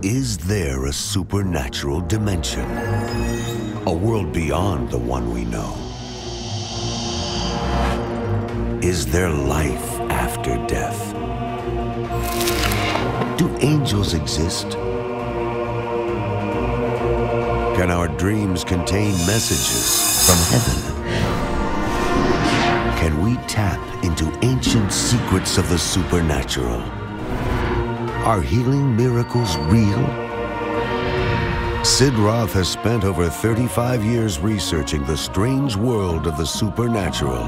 Is there a supernatural dimension? A world beyond the one we know? Is there life after death? Do angels exist? Can our dreams contain messages from heaven? Can we tap into ancient secrets of the supernatural? Are healing miracles real? Sid Roth has spent over 35 years researching the strange world of the supernatural.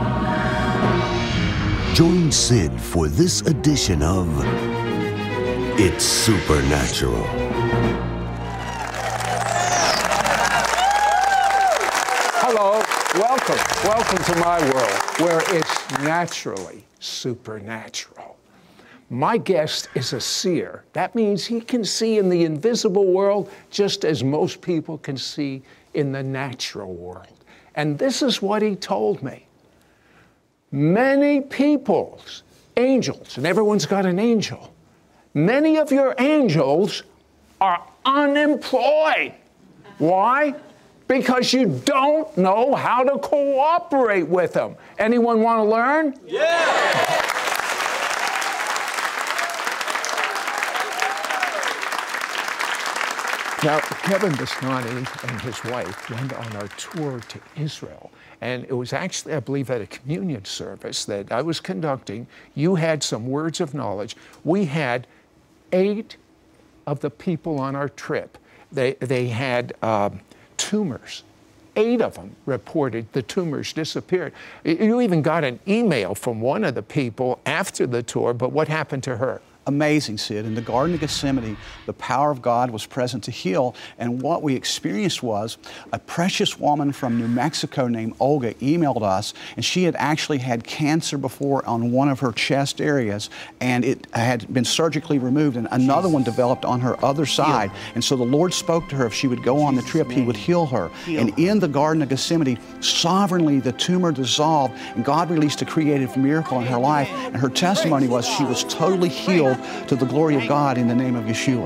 Join Sid for this edition of It's Supernatural. Hello, welcome to my world where it's naturally supernatural. My guest is a seer. That means he can see in the invisible world just as most people can see in the natural world. And this is what he told me. Many people's angels, and everyone's got an angel, many of your angels are unemployed. Why? Because you don't know how to cooperate with them. Anyone want to learn? Yeah! Now, Kevin Biscotti and his wife went on our tour to Israel. And it was actually, I believe, at a communion service that I was conducting. You had some words of knowledge. We had 8 of the people on our trip. They had tumors. 8 of them reported the tumors disappeared. You even got an email from one of the people after the tour, but what happened to her? Amazing, Sid. In the Garden of Gethsemane, the power of God was present to heal, and what we experienced was a precious woman from New Mexico named Olga emailed us, and she had actually had cancer before on one of her chest areas, and it had been surgically removed, and another one developed on her other side. And so the Lord spoke to her, if she would go on the trip, He would heal her. And in the Garden of Gethsemane, sovereignly the tumor dissolved, and God released a creative miracle in her life, and her testimony was she was totally healed to the glory of God in the name of Yeshua.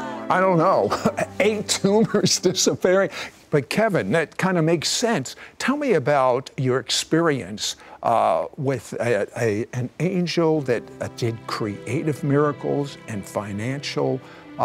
I don't know, 8 tumors disappearing. But Kevin, that kind of makes sense. Tell me about your experience with an angel that did creative miracles and financial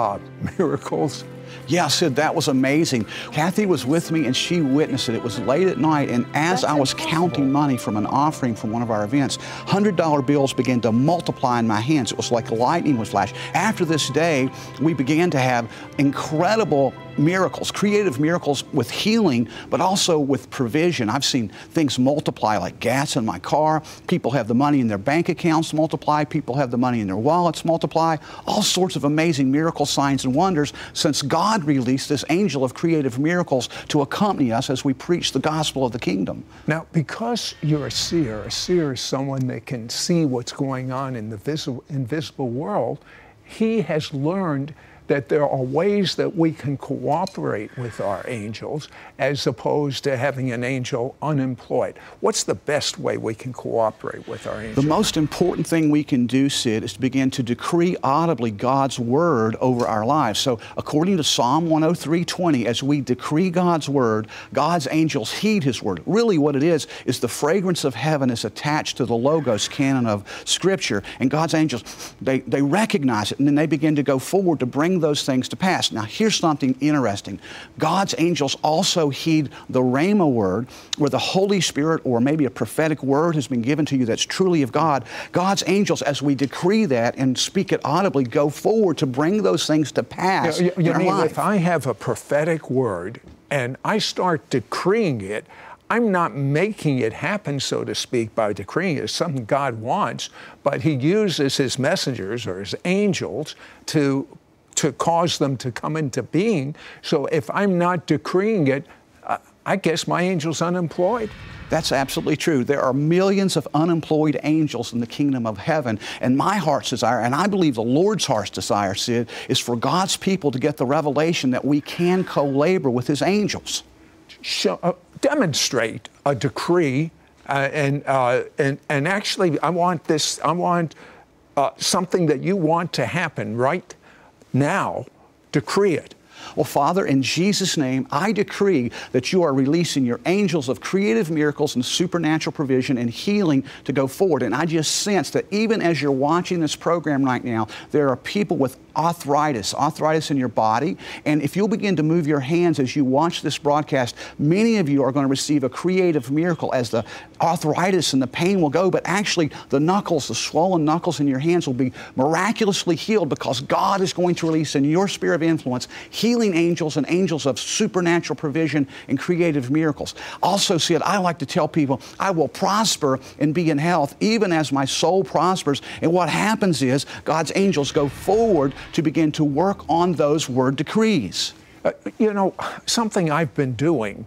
miracles. Yeah, Sid, that was amazing. Kathy was with me and she witnessed it. It was late at night, and as I was counting money from an offering from one of our events, $100 bills began to multiply in my hands. It was like lightning would flash. After this day, we began to have incredible miracles, creative miracles with healing, but also with provision. I've seen things multiply like gas in my car. People have the money in their bank accounts multiply. People have the money in their wallets multiply. All sorts of amazing miracle signs and wonders since God released this angel of creative miracles to accompany us as we preach the gospel of the kingdom. Now, because you're a seer is someone that can see what's going on in the invisible world, he has learned that there are ways that we can cooperate with our angels as opposed to having an angel unemployed. What's the best way we can cooperate with our angels? The most important thing we can do, Sid, is to begin to decree audibly God's word over our lives. So according to Psalm 103:20, as we decree God's word, God's angels heed His word. Really what it is the fragrance of heaven is attached to the Logos canon of Scripture, and God's angels, they recognize it, and then they begin to go forward to bring those things to pass. Now, here's something interesting. God's angels also heed the Rhema word, where the Holy Spirit or maybe a prophetic word has been given to you that's truly of God. God's angels, as we decree that and speak it audibly, go forward to bring those things to pass you in our mean life. If I have a prophetic word and I start decreeing it, I'm not making it happen, so to speak, by decreeing it. It's something God wants, but He uses His messengers or His angels to cause them to come into being. So if I'm not decreeing it, I guess my angel's unemployed. That's absolutely true. There are millions of unemployed angels in the kingdom of heaven. And my heart's desire, and I believe the Lord's heart's desire, Sid, is for God's people to get the revelation that we can co-labor with His angels. Demonstrate a decree, and actually, I want something that you want to happen right now Decree it. Well, Father, in Jesus' name, I decree that you are releasing your angels of creative miracles and supernatural provision and healing to go forward. And I just sense that even as you're watching this program right now, there are people with arthritis in your body. And if you'll begin to move your hands as you watch this broadcast, many of you are going to receive a creative miracle as the arthritis and the pain will go, but actually the knuckles, the swollen knuckles in your hands will be miraculously healed because God is going to release in your sphere of influence healing angels and angels of supernatural provision and creative miracles. Also, Sid, I like to tell people, I will prosper and be in health even as my soul prospers. And what happens is God's angels go forward to begin to work on those word decrees. You know, something I've been doing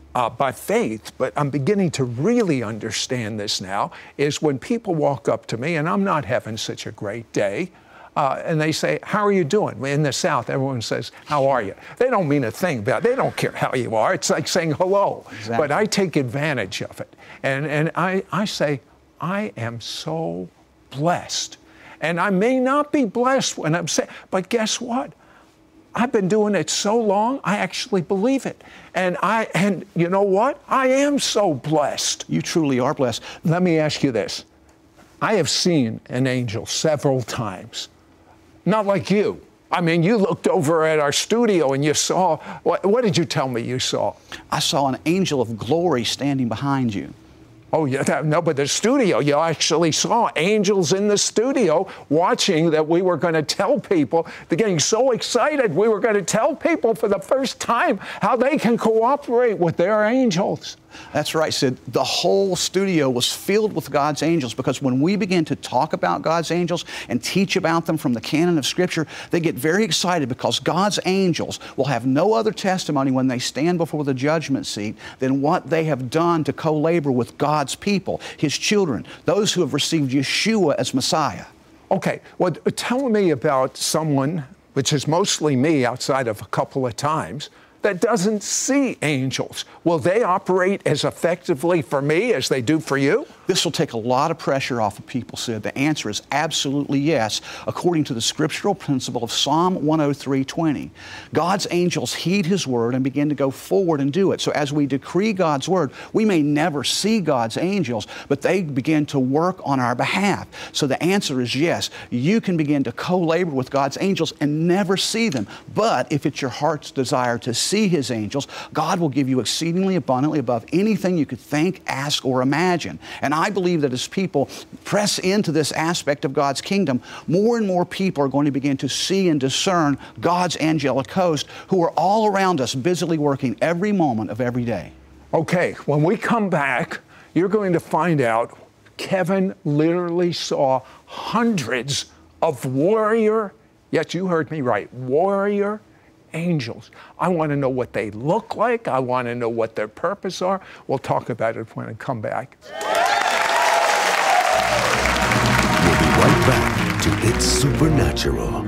by faith, but I'm beginning to really understand this now, is when people walk up to me and I'm not having such a great day, and they say, how are you doing? In the South, everyone says, how are you? They don't mean a thing about it. They don't care how you are. It's like saying hello. Exactly. But I take advantage of it. And I say, I am so blessed. And I may not be blessed when I'm saying, but guess what? I've been doing it so long, I actually believe it. And you know what? I am so blessed. You truly are blessed. Let me ask you this. I have seen an angel several times. Not like you. I mean, you looked over at our studio and you saw, what did you tell me you saw? I saw an angel of glory standing behind you. Oh, yeah, no, but the studio, you actually saw angels in the studio watching that we were going to tell people. They're getting so excited. We were going to tell people for the first time how they can cooperate with their angels. That's right, Sid. The whole studio was filled with God's angels because when we begin to talk about God's angels and teach about them from the canon of Scripture, they get very excited because God's angels will have no other testimony when they stand before the judgment seat than what they have done to co-labor with God's people, His children, those who have received Yeshua as Messiah. Okay, well, tell me about someone, which is mostly me outside of a couple of times, that doesn't see angels. Will they operate as effectively for me as they do for you? This will take a lot of pressure off of people, Sid. The answer is absolutely yes, according to the scriptural principle of Psalm 103:20. God's angels heed His word and begin to go forward and do it. So as we decree God's word, we may never see God's angels, but they begin to work on our behalf. So the answer is yes. You can begin to co-labor with God's angels and never see them. But if it's your heart's desire to see His angels, God will give you exceedingly abundantly above anything you could think, ask, or imagine. And I believe that as people press into this aspect of God's kingdom, more and more people are going to begin to see and discern God's angelic host who are all around us, busily working every moment of every day. Okay, when we come back, you're going to find out Kevin literally saw hundreds of warrior, yes, you heard me right, warrior angels. I want to know what they look like. I want to know what their purpose are. We'll talk about it when I come back. We'll be right back to It's Supernatural.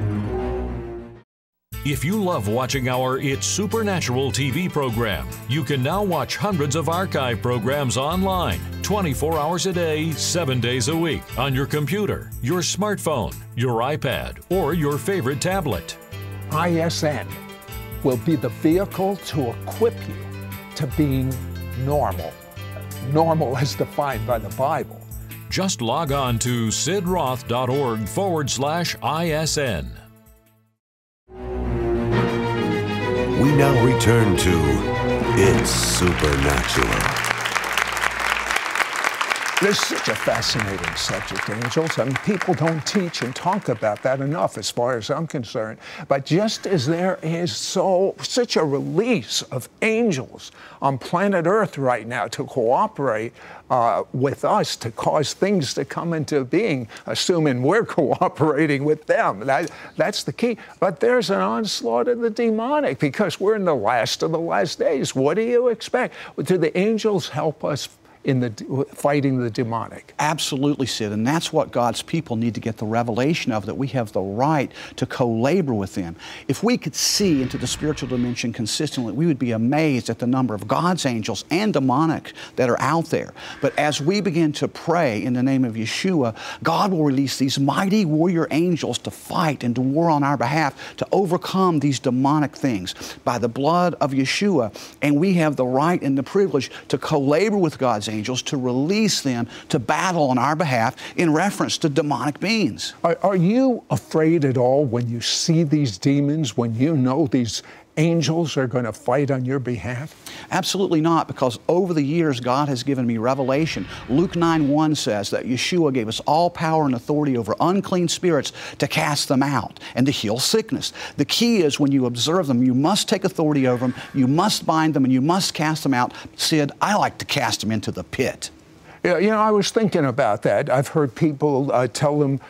If you love watching our It's Supernatural TV program, you can now watch hundreds of archive programs online, 24 hours a day, 7 days a week, on your computer, your smartphone, your iPad, or your favorite tablet. ISN will be the vehicle to equip you to being normal. Normal as defined by the Bible. Just log on to sidroth.org/ISN. We now return to It's Supernatural. This is such a fascinating subject, angels. I mean, people don't teach and talk about that enough as far as I'm concerned. But just as there is such a release of angels on planet Earth right now to cooperate with us to cause things to come into being, assuming we're cooperating with them. That's the key. But there's an onslaught of the demonic because we're in the last of the last days. What do you expect? Do the angels help us in fighting the demonic. Absolutely, Sid. And that's what God's people need to get the revelation of, that we have the right to co-labor with them. If we could see into the spiritual dimension consistently, we would be amazed at the number of God's angels and demonic that are out there. But as we begin to pray in the name of Yeshua, God will release these mighty warrior angels to fight and to war on our behalf, to overcome these demonic things by the blood of Yeshua. And we have the right and the privilege to co-labor with God's angels, to release them to battle on our behalf in reference to demonic beings. Are you afraid at all when you see these demons, when you know these angels are going to fight on your behalf? Absolutely not, because over the years God has given me revelation. Luke 9:1 says that Yeshua gave us all power and authority over unclean spirits to cast them out and to heal sickness. The key is, when you observe them, you must take authority over them, you must bind them, and you must cast them out. Sid, I like to cast them into the pit. Yeah, you know, I was thinking about that. I've heard people tell them,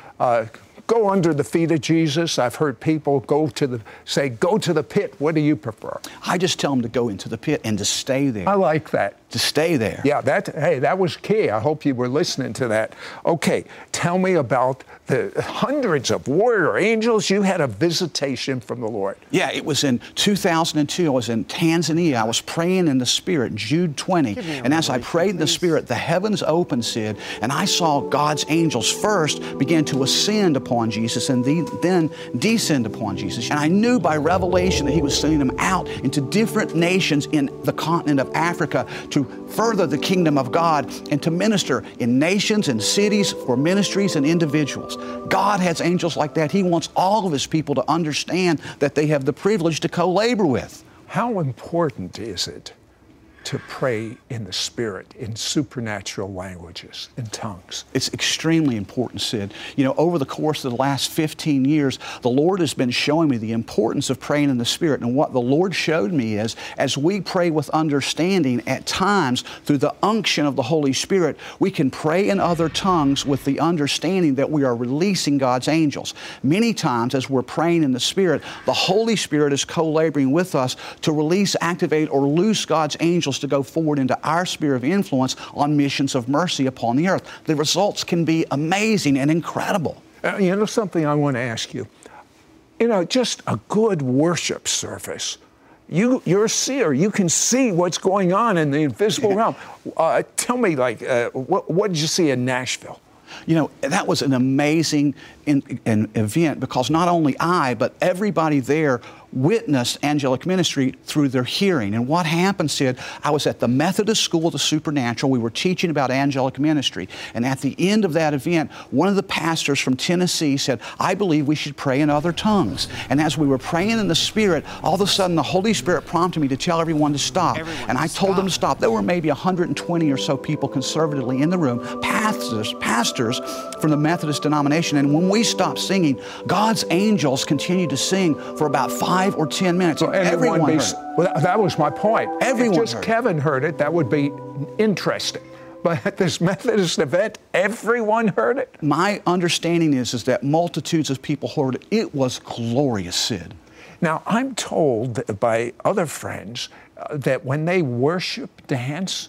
go under the feet of Jesus. I've heard people say, go to the pit. What do you prefer? I just tell them to go into the pit and to stay there. I like that. To stay there. Yeah, that was key. I hope you were listening to that. Okay, tell me about the hundreds of warrior angels. You had a visitation from the Lord. Yeah, it was in 2002. I was in Tanzania. I was praying in the Spirit, Jude 20. And as I prayed in the Spirit, the heavens opened, Sid, and I saw God's angels first begin to ascend upon Jesus and then descend upon Jesus. And I knew by revelation that He was sending them out into different nations in the continent of Africa to further the kingdom of God and to minister in nations and cities for ministries and individuals. God has angels like that. He wants all of His people to understand that they have the privilege to co-labor with. How important is it to pray in the Spirit, in supernatural languages, in tongues? It's extremely important, Sid. You know, over the course of the last 15 years, the Lord has been showing me the importance of praying in the Spirit. And what the Lord showed me is, as we pray with understanding, at times, through the unction of the Holy Spirit, we can pray in other tongues with the understanding that we are releasing God's angels. Many times, as we're praying in the Spirit, the Holy Spirit is co-laboring with us to release, activate, or loose God's angels to go forward into our sphere of influence on missions of mercy upon the earth. The results can be amazing and incredible. You know something I want to ask you? You know, just a good worship service. You're a seer. You can see what's going on in the invisible realm. Tell me, what did you see in Nashville? You know, that was an amazing event, because not only I, but everybody there witnessed angelic ministry through their hearing. And what happened, Sid, I was at the Methodist School of the Supernatural. We were teaching about angelic ministry. And at the end of that event, one of the pastors from Tennessee said, I believe we should pray in other tongues. And as we were praying in the Spirit, all of a sudden the Holy Spirit prompted me to tell everyone to stop. And I told them to stop. There were maybe 120 or so people conservatively in the room, pastors from the Methodist denomination. And when we stopped singing, God's angels continued to sing for about 5 or 10 minutes. Well, everyone heard it. Well, that was my point. Everyone if just Kevin heard it, that would be interesting. But at this Methodist event, everyone heard it? My understanding is that multitudes of people heard it. It was glorious, Sid. Now, I'm told by other friends that when they worship, dance,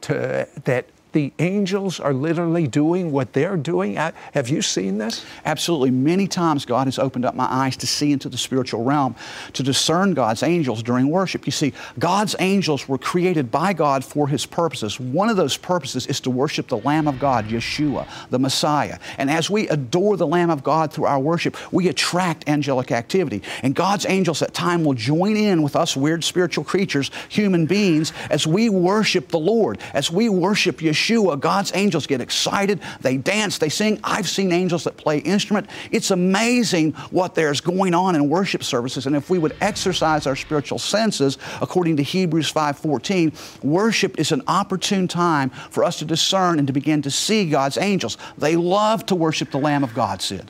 that the angels are literally doing what they're doing. Have you seen this? Absolutely. Many times God has opened up my eyes to see into the spiritual realm, to discern God's angels during worship. You see, God's angels were created by God for His purposes. One of those purposes is to worship the Lamb of God, Yeshua, the Messiah. And as we adore the Lamb of God through our worship, we attract angelic activity. And God's angels at time will join in with us weird spiritual creatures, human beings, as we worship the Lord, as we worship Yeshua. God's angels get excited, they dance, they sing. I've seen angels that play instrument. It's amazing what there's going on in worship services. And if we would exercise our spiritual senses, according to Hebrews 5:14, worship is an opportune time for us to discern and to begin to see God's angels. They love to worship the Lamb of God, Sid.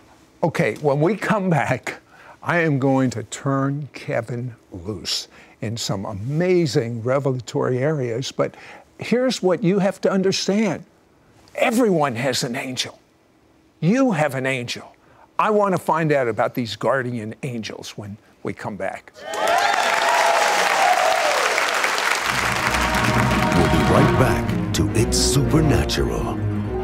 Okay, when we come back, I am going to turn Kevin loose in some amazing revelatory areas, but here's what you have to understand. Everyone has an angel. You have an angel. I want to find out about these guardian angels when we come back. We'll be right back into its supernatural.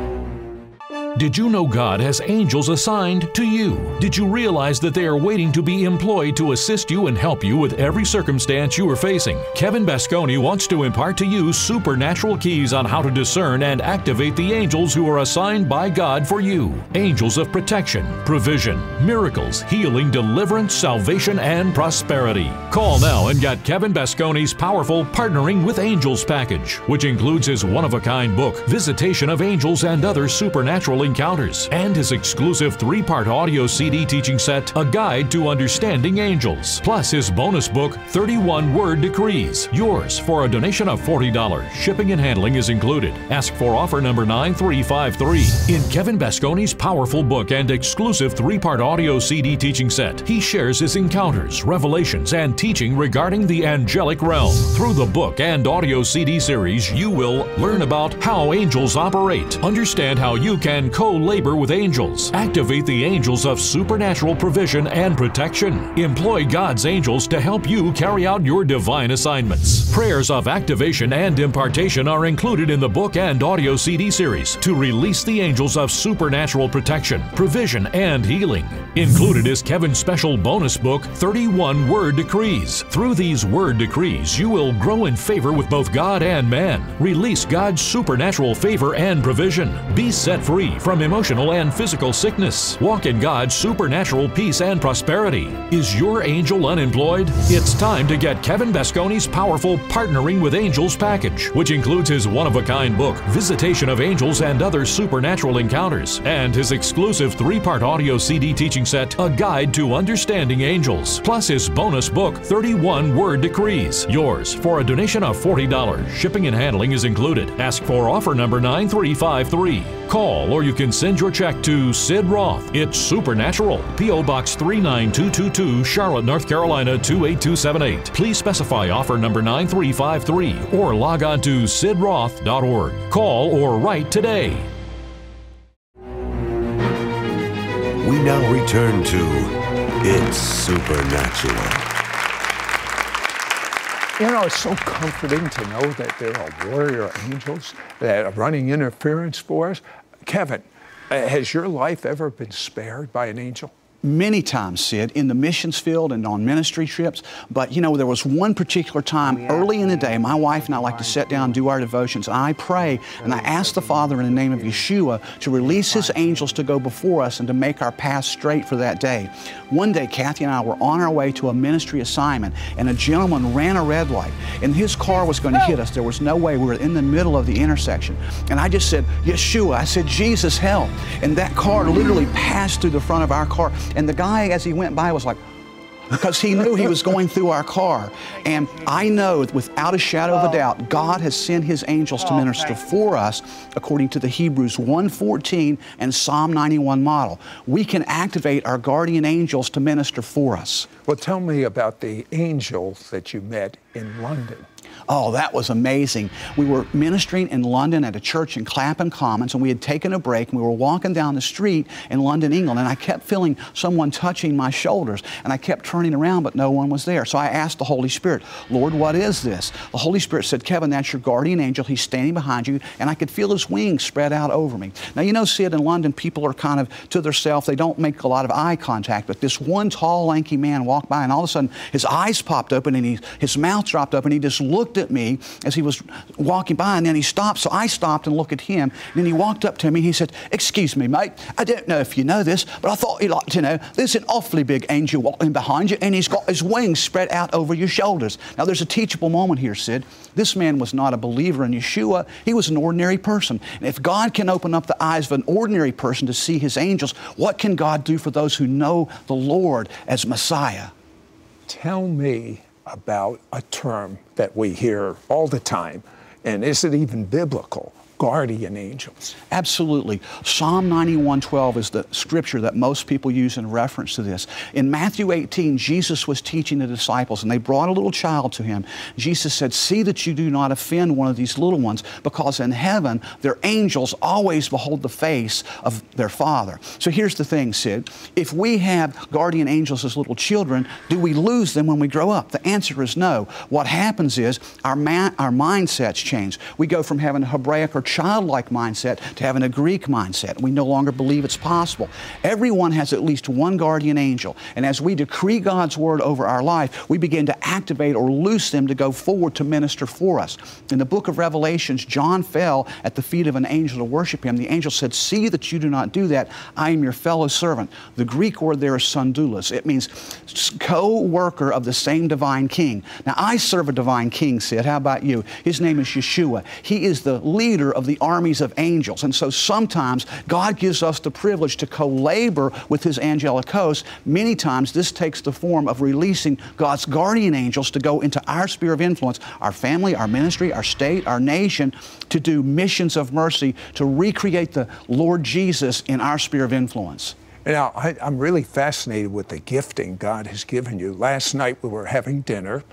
Did you know God has angels assigned to you? Did you realize that they are waiting to be employed to assist you and help you with every circumstance you are facing? Kevin Basconi wants to impart to you supernatural keys on how to discern and activate the angels who are assigned by God for you. Angels of protection, provision, miracles, healing, deliverance, salvation, and prosperity. Call now and get Kevin Basconi's powerful Partnering with Angels package, which includes his one-of-a-kind book, Visitation of Angels and Other Supernatural Encounters, and his exclusive 3-part audio CD teaching set, A Guide to Understanding Angels, plus his bonus book, 31 Word Decrees. Yours for a donation of $40. Shipping and handling is included. Ask for offer number 9353. In Kevin Basconi's powerful book and exclusive 3-part audio CD teaching set, he shares his encounters, revelations, and teaching regarding the angelic realm. Through the book and audio CD series, you will learn about how angels operate, understand how you can co-labor with angels, activate the angels of supernatural provision and protection, employ God's angels to help you carry out your divine assignments. Prayers of activation and impartation are included in the book and audio CD series to release the angels of supernatural protection, provision, and healing. Included is Kevin's special bonus book, 31 Word Decrees. Through these word decrees, you will grow in favor with both God and man, release God's supernatural favor and provision, be set free from emotional and physical sickness, walk in God's supernatural peace and prosperity. Is your angel unemployed? It's time to get Kevin Basconi's powerful Partnering with Angels package, which includes his one-of-a-kind book, Visitation of Angels and Other Supernatural Encounters, and his exclusive 3-part audio CD teaching set, A Guide to Understanding Angels, plus his bonus book, 31 Word Decrees. Yours for a donation of $40. Shipping and handling is included. Ask for offer number 9353. Call or you can send your check to Sid Roth. It's Supernatural, P.O. Box 39222, Charlotte, North Carolina 28278. Please specify offer number 9353 or log on to sidroth.org. Call or write today. We now return to It's Supernatural. You know, it's so comforting to know that there are warrior angels that are running interference for us. Kevin, has your life ever been spared by an angel? Many times, Sid, in the missions field and on ministry trips. But, you know, there was one particular time early in the day, my wife and I like to sit down and do our devotions. And I pray and I ask the Father in the name of Yeshua to release His angels to go before us and to make our path straight for that day. One day, Kathy and I were on our way to a ministry assignment, and a gentleman ran a red light, and his car was going to hit us. There was no way. We were in the middle of the intersection. And I just said, Yeshua. I said, Jesus, help. And that car literally passed through the front of our car. And the guy, as he went by, was like, because he knew he was going through our car. And I know without a shadow of a doubt, God has sent His angels to minister for us according to the Hebrews 1:14 and Psalm 91 model. We can activate our guardian angels to minister for us. Well, tell me about the angels that you met in London. Oh, that was amazing. We were ministering in London at a church in Clapham Commons, and we had taken a break, and we were walking down the street in London, England, and I kept feeling someone touching my shoulders, and I kept turning around, but no one was there. So I asked the Holy Spirit, Lord, what is this? The Holy Spirit said, Kevin, that's your guardian angel. He's standing behind you, and I could feel his wings spread out over me. Now, you know, Sid, in London, people are kind of to themselves. They don't make a lot of eye contact, but this one tall, lanky man walked by, and all of a sudden, his eyes popped open, and his mouth dropped up, and he just looked at me as he was walking by, and then he stopped. So I stopped and looked at him. And then he walked up to me and he said, excuse me, mate, I don't know if you know this, but I thought you'd like to know there's an awfully big angel walking behind you, and he's got his wings spread out over your shoulders. Now, there's a teachable moment here, Sid. This man was not a believer in Yeshua. He was an ordinary person. And if God can open up the eyes of an ordinary person to see His angels, what can God do for those who know the Lord as Messiah? Tell me about a term that we hear all the time, and is it even biblical? guardian angels? Absolutely. Psalm 91:12 is the scripture that most people use in reference to this. In Matthew 18, Jesus was teaching the disciples, and they brought a little child to him. Jesus said, "See that you do not offend one of these little ones, because in heaven their angels always behold the face of their Father." So here's the thing, Sid. If we have guardian angels as little children, do we lose them when we grow up? The answer is no. What happens is our mindsets change. We go from having a Hebraic or childlike mindset to having a Greek mindset. We no longer believe it's possible. Everyone has at least one guardian angel, and as we decree God's word over our life, we begin to activate or loose them to go forward to minister for us. In the book of Revelations, John fell at the feet of an angel to worship him. The angel said, "See that you do not do that. I am your fellow servant." The Greek word there is sundoulos. It means co-worker of the same divine king. Now, I serve a divine king, Sid. How about you? His name is Yeshua. He is the leader of the armies of angels. And so sometimes God gives us the privilege to co-labor with his angelic host. Many times this takes the form of releasing God's guardian angels to go into our sphere of influence, our family, our ministry, our state, our nation, to do missions of mercy, to recreate the Lord Jesus in our sphere of influence. Now, I'm really fascinated with the gifting God has given you. Last night we were having dinner,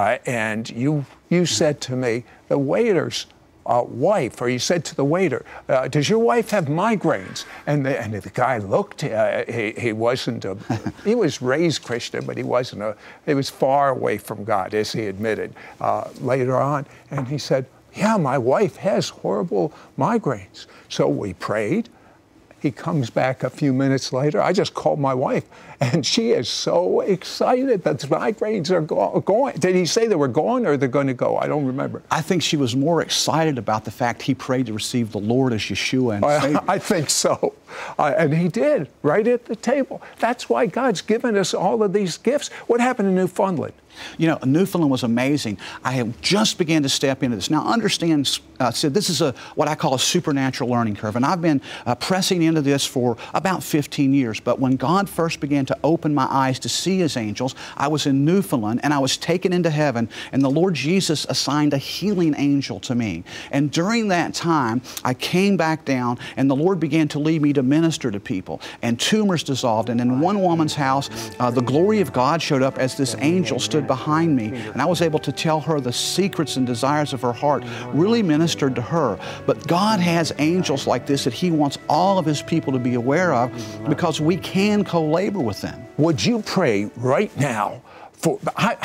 and you said to me, the waiter's wife, or you said to the waiter, "Does your wife have migraines?" And the guy looked. He wasn't he was raised Christian, but he was far away from God, as he admitted later on. And he said, "Yeah, my wife has horrible migraines." So we prayed. He comes back a few minutes later. I just called my wife, and she is so excited that the migraines are going. Did he say they were gone or they're going to go? I don't remember. I think she was more excited about the fact he prayed to receive the Lord as Yeshua and Savior. I think so. And he did, right at the table. That's why God's given us all of these gifts. What happened in Newfoundland? You know, Newfoundland was amazing. I have just began to step into this. Now, understand, Sid, this is what I call a supernatural learning curve, and I've been pressing into this for about 15 years. But when God first began to open my eyes to see his angels, I was in Newfoundland, and I was taken into heaven, and the Lord Jesus assigned a healing angel to me. And during that time, I came back down, and the Lord began to lead me to minister to people, and tumors dissolved. And in one woman's house, the glory of God showed up as this angel stood behind me, and I was able to tell her the secrets and desires of her heart, really ministered to her. But God has angels like this that he wants all of his people to be aware of, because we can co-labor with them. Would you pray right now for,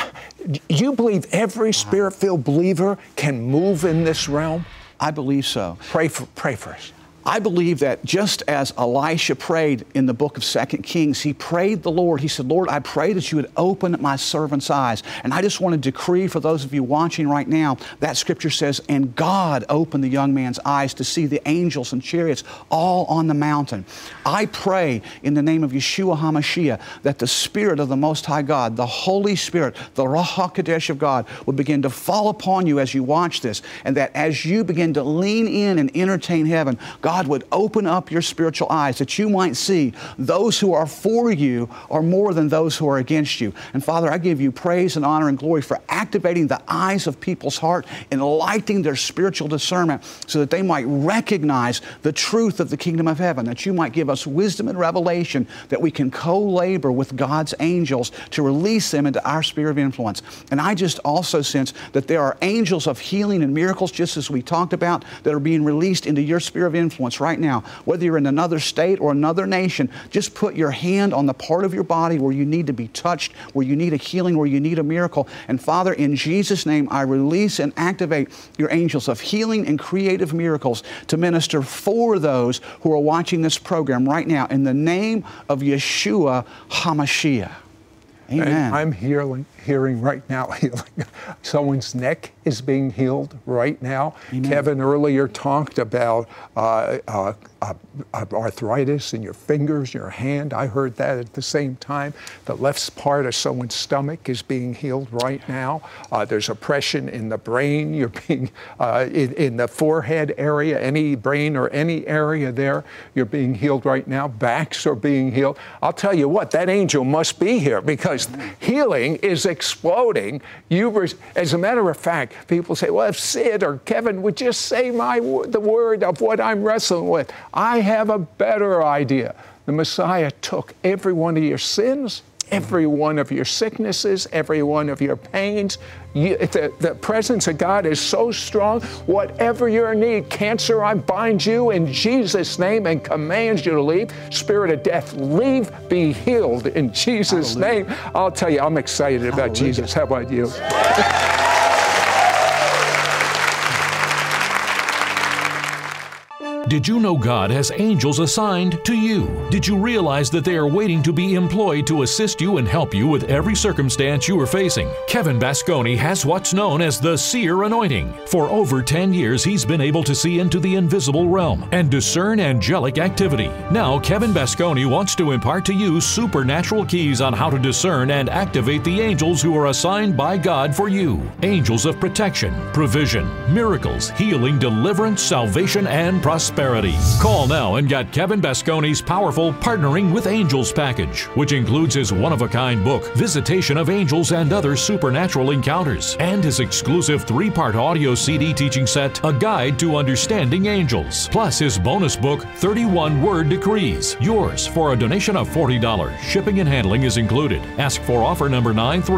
you believe every spirit-filled believer can move in this realm? I believe so. Pray for us. I believe that just as Elisha prayed in the book of 2 Kings, he prayed the Lord. He said, "Lord, I pray that you would open my servant's eyes." And I just want to decree for those of you watching right now, that scripture says, "And God opened the young man's eyes to see the angels and chariots all on the mountain." I pray in the name of Yeshua HaMashiach that the Spirit of the Most High God, the Holy Spirit, the Ruach HaKodesh of God, would begin to fall upon you as you watch this, and that as you begin to lean in and entertain heaven, God would open up your spiritual eyes, that you might see those who are for you are more than those who are against you. And Father, I give you praise and honor and glory for activating the eyes of people's heart, enlightening their spiritual discernment so that they might recognize the truth of the kingdom of heaven, that you might give us wisdom and revelation, that we can co-labor with God's angels to release them into our sphere of influence. And I just also sense that there are angels of healing and miracles, just as we talked about, that are being released into your sphere of influence right now. Whether you're in another state or another nation, just put your hand on the part of your body where you need to be touched, where you need a healing, where you need a miracle. And Father, in Jesus' name, I release and activate your angels of healing and creative miracles to minister for those who are watching this program right now, in the name of Yeshua HaMashiach. Amen. And I'm hearing right now healing. Someone's neck is being healed right now. Amen. Kevin earlier talked about arthritis in your fingers, your hand. I heard that at the same time. The left part of someone's stomach is being healed right now. There's oppression in the brain. You're being, in the forehead area, any brain or any area there, you're being healed right now. Backs are being healed. I'll tell you what, that angel must be here because healing is exploding. As a matter of fact, people say, well, if Sid or Kevin would just say the word of what I'm wrestling with. I have a better idea. The Messiah took every one of your sins, every one of your sicknesses, every one of your pains. The presence of God is so strong. Whatever your need, cancer, I bind you in Jesus' name and command you to leave. Spirit of death, leave, be healed in Jesus' name. I'll tell you, I'm excited about Jesus. How about you? Did you know God has angels assigned to you? Did you realize that they are waiting to be employed to assist you and help you with every circumstance you are facing? Kevin Basconi has what's known as the seer anointing. For over 10 years, he's been able to see into the invisible realm and discern angelic activity. Now, Kevin Basconi wants to impart to you supernatural keys on how to discern and activate the angels who are assigned by God for you. Angels of protection, provision, miracles, healing, deliverance, salvation, and prosperity. Call now and get Kevin Basconi's powerful Partnering with Angels package, which includes his one-of-a-kind book, Visitation of Angels and Other Supernatural Encounters, and his exclusive 3-part audio CD teaching set, A Guide to Understanding Angels, plus his bonus book, 31 Word Decrees, yours for a donation of $40. Shipping and handling is included. Ask for offer number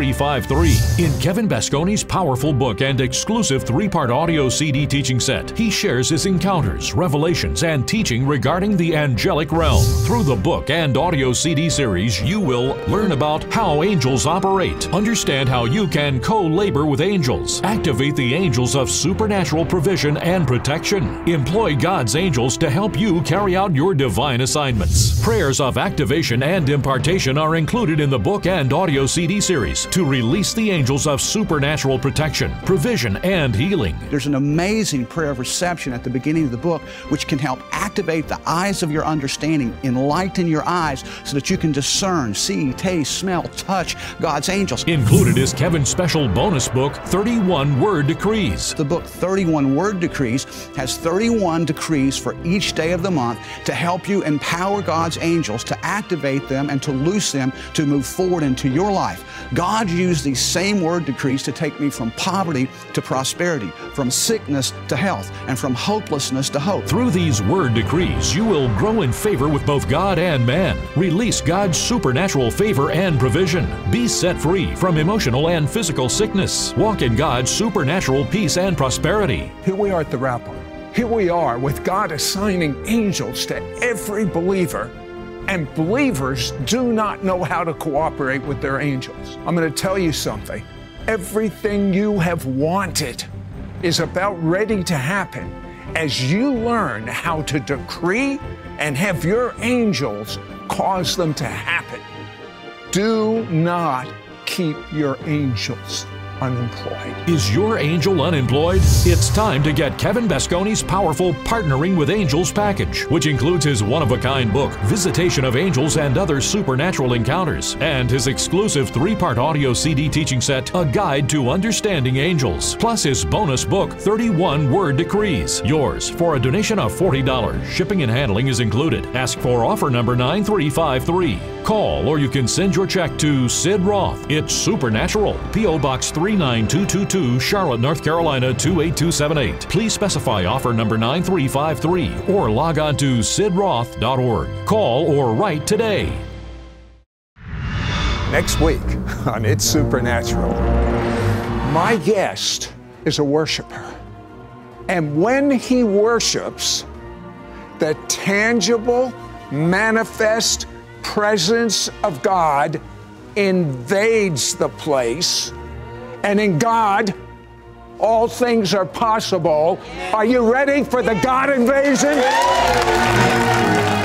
9353. In Kevin Basconi's powerful book and exclusive 3-part audio CD teaching set, he shares his encounters, revelations, and teaching regarding the angelic realm. Through the book and audio CD series, you will learn about how angels operate, understand how you can co-labor with angels, activate the angels of supernatural provision and protection, employ God's angels to help you carry out your divine assignments. Prayers of activation and impartation are included in the book and audio CD series to release the angels of supernatural protection, provision, and healing. There's an amazing prayer of reception at the beginning of the book, which can help activate the eyes of your understanding, enlighten your eyes so that you can discern, see, taste, smell, touch God's angels. Included is Kevin's special bonus book, 31 Word Decrees. The book 31 Word Decrees has 31 decrees for each day of the month to help you empower God's angels to activate them and to loose them to move forward into your life. God used these same word decrees to take me from poverty to prosperity, from sickness to health, and from hopelessness to hope. Through these word decrees, you will grow in favor with both God and man, release God's supernatural favor and provision, be set free from emotional and physical sickness, walk in God's supernatural peace and prosperity. Here we are at the wrap-up. Here we are with God assigning angels to every believer, and believers do not know how to cooperate with their angels. I'm going to tell you something. Everything you have wanted is about ready to happen as you learn how to decree and have your angels cause them to happen. Do not keep your angels unemployed. Is your angel unemployed? It's time to get Kevin Basconi's powerful Partnering with Angels package, which includes his one-of-a-kind book, Visitation of Angels and Other Supernatural Encounters, and his exclusive 3-part audio CD teaching set, A Guide to Understanding Angels, plus his bonus book, 31 Word Decrees, yours for a donation of $40. Shipping and handling is included. Ask for offer number 9353. Call or you can send your check to Sid Roth. It's Supernatural, P.O. Box 39222, Charlotte, North Carolina 28278. Please specify offer number 9353 or log on to sidroth.org. Call or write today. Next week on It's Supernatural, my guest is a worshiper. And when he worships, the tangible, manifest presence of God invades the place. And in God, all things are possible. Are you ready for the God invasion?